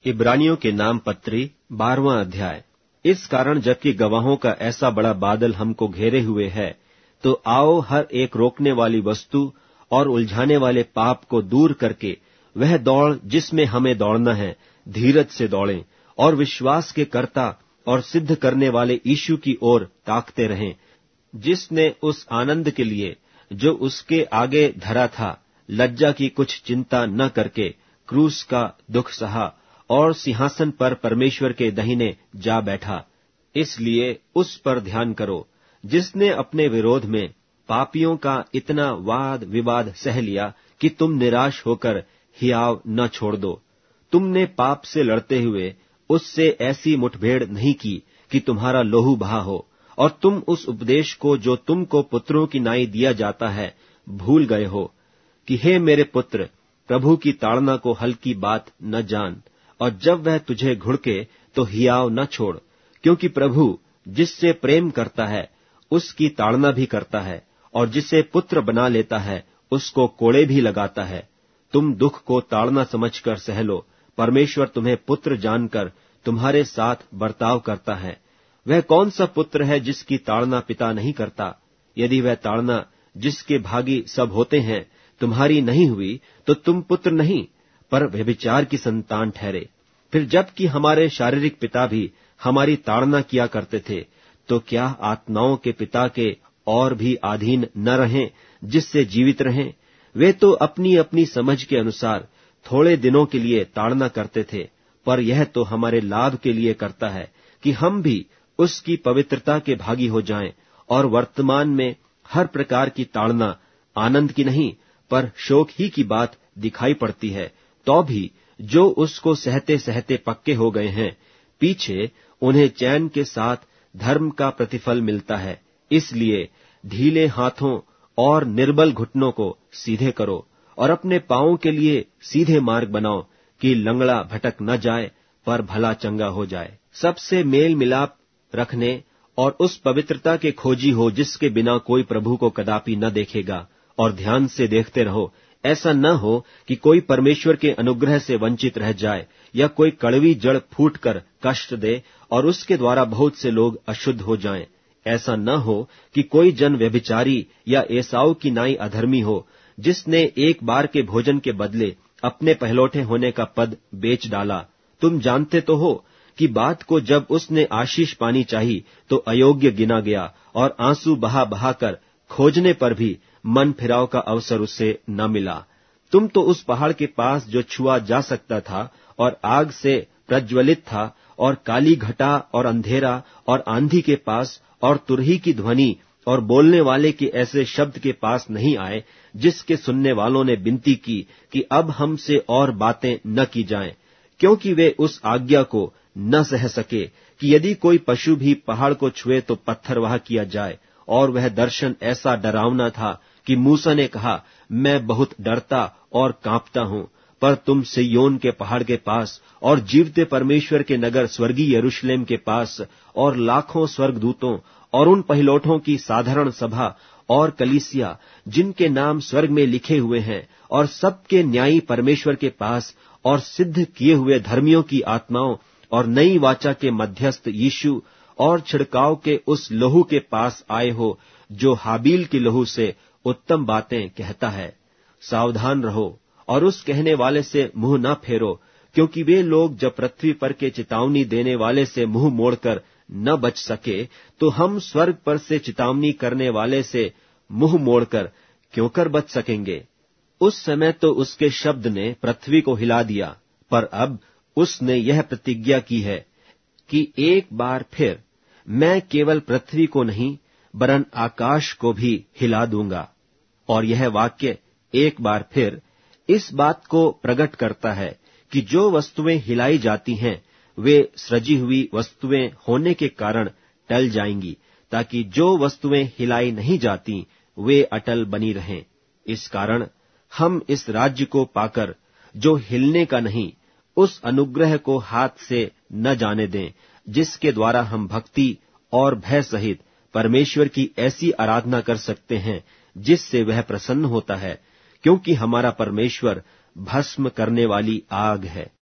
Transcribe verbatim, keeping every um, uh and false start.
इब्रानियों के नाम पत्री बारहवां अध्याय। इस कारण जबकि गवाहों का ऐसा बड़ा बादल हमको घेरे हुए है, तो आओ हर एक रोकने वाली वस्तु और उलझाने वाले पाप को दूर करके वह दौड़ जिसमें हमें दौड़ना है धीरज से दौड़ें, और विश्वास के कर्ता और सिद्ध करने वाले यीशु की ओर ताकते रहें, जिसने उस आनंद के लिए जो उसके आगे धरा था लज्जा की कुछ चिंता न करके क्रूस का दुख सहा और सिंहासन पर परमेश्वर के दाहिने जा बैठा। इसलिए उस पर ध्यान करो जिसने अपने विरोध में पापियों का इतना वाद विवाद सह लिया कि तुम निराश होकर हियाव न छोड़ दो। तुमने पाप से लड़ते हुए उससे ऐसी मुठभेड़ नहीं की कि तुम्हारा लोहू बहा हो, और तुम उस उपदेश को जो तुमको पुत्रों की नाई दिया जाता है भूल गए हो कि हे मेरे पुत्र, प्रभु की ताड़ना को हल्की बात न जान, और जब वह तुझे घुड़के तो हियाव न छोड़, क्योंकि प्रभु जिससे प्रेम करता है उसकी ताड़ना भी करता है, और जिसे पुत्र बना लेता है उसको कोड़े भी लगाता है। तुम दुख को ताड़ना समझकर सह लो, परमेश्वर तुम्हें पुत्र जानकर तुम्हारे साथ बर्ताव करता है। वह कौन सा पुत्र है जिसकी ताड़ना पिता नहीं करता? यदि वह ताड़ना जिसके भागी सब होते हैं तुम्हारी नहीं हुई, तो तुम पुत्र नहीं पर व्यभिचार की संतान ठहरे। फिर जबकि हमारे शारीरिक पिता भी हमारी ताड़ना किया करते थे, तो क्या आत्माओं के पिता के और भी अधीन न रहें जिससे जीवित रहें? वे तो अपनी अपनी समझ के अनुसार थोड़े दिनों के लिए ताड़ना करते थे, पर यह तो हमारे लाभ के लिए करता है कि हम भी उसकी पवित्रता के भागी हो जाएं। और वर्तमान में हर प्रकार की ताड़ना आनंद की नहीं पर शोक ही की बात दिखाई पड़ती है, तो भी जो उसको सहते सहते पक्के हो गए हैं, पीछे उन्हें चैन के साथ धर्म का प्रतिफल मिलता है। इसलिए ढीले हाथों और निर्बल घुटनों को सीधे करो, और अपने पांवों के लिए सीधे मार्ग बनाओ, कि लंगड़ा भटक न जाए पर भला चंगा हो जाए। सबसे मेल मिलाप रखने और उस पवित्रता के खोजी हो जिसके बिना कोई प्रभु को कदापि न देखेगा, और ध्यान से देखते रहो, ऐसा न हो कि कोई परमेश्वर के अनुग्रह से वंचित रह जाए, या कोई कड़वी जड़ फूटकर कष्ट दे और उसके द्वारा बहुत से लोग अशुद्ध हो जाएं। ऐसा न हो कि कोई जन व्यभिचारी या एसाऊ की नाई अधर्मी हो, जिसने एक बार के भोजन के बदले अपने पहलौठे होने का पद बेच डाला। तुम जानते तो हो कि बात को जब उसने आशीष पानी चाही तो अयोग्य गिना गया, और आंसू बहा बहा कर खोजने पर भी मन फिराव का अवसर उससे न मिला। तुम तो उस पहाड़ के पास जो छुआ जा सकता था और आग से प्रज्वलित था, और काली घटा और अंधेरा और आंधी के पास और तुरही की ध्वनि और बोलने वाले के ऐसे शब्द के पास नहीं आए, जिसके सुनने वालों ने विनती की कि अब हमसे और बातें न की जाएं, क्योंकि वे उस आज्ञा को न सह सके कि यदि कोई पशु भी पहाड़ को छुए तो पत्थरवाह किया जाए। और वह दर्शन ऐसा डरावना था कि मूसा ने कहा, मैं बहुत डरता और कांपता हूं। पर तुम सिय्योन के पहाड़ के पास और जीवते परमेश्वर के नगर स्वर्गीय यरूशलेम के पास और लाखों स्वर्गदूतों और उन पहिलौठों की साधारण सभा और कलीसिया जिनके नाम स्वर्ग में लिखे हुए हैं, और सबके न्यायी परमेश्वर के पास और सिद्ध किए हुए धर्मियों की आत्माओं और नई वाचा के मध्यस्थ यीशु और छिड़काव के उस लहू के पास आए हो, जो हाबील की लहू से उत्तम बातें कहता है। सावधान रहो और उस कहने वाले से मुंह न फेरो, क्योंकि वे लोग जब पृथ्वी पर के चेतावनी देने वाले से मुंह मोड़कर न बच सके, तो हम स्वर्ग पर से चेतावनी करने वाले से मुंह मोड़कर क्यों कर बच सकेंगे? उस समय तो उसके शब्द ने पृथ्वी को हिला दिया, पर अब उसने यह प्रतिज्ञा की है कि एक बार फिर मैं केवल पृथ्वी को नहीं वरन आकाश को भी हिला दूंगा। और यह वाक्य एक बार फिर इस बात को प्रकट करता है कि जो वस्तुएं हिलाई जाती हैं वे सृजी हुई वस्तुएं होने के कारण टल जाएंगी, ताकि जो वस्तुएं हिलाई नहीं जाती वे अटल बनी रहें। इस कारण हम इस राज्य को पाकर जो हिलने का नहीं, उस अनुग्रह को हाथ से न जाने दें, जिसके द्वारा हम भक्ति और भय सहित परमेश्वर की ऐसी आराधना कर सकते हैं जिससे वह प्रसन्न होता है, क्योंकि हमारा परमेश्वर भस्म करने वाली आग है।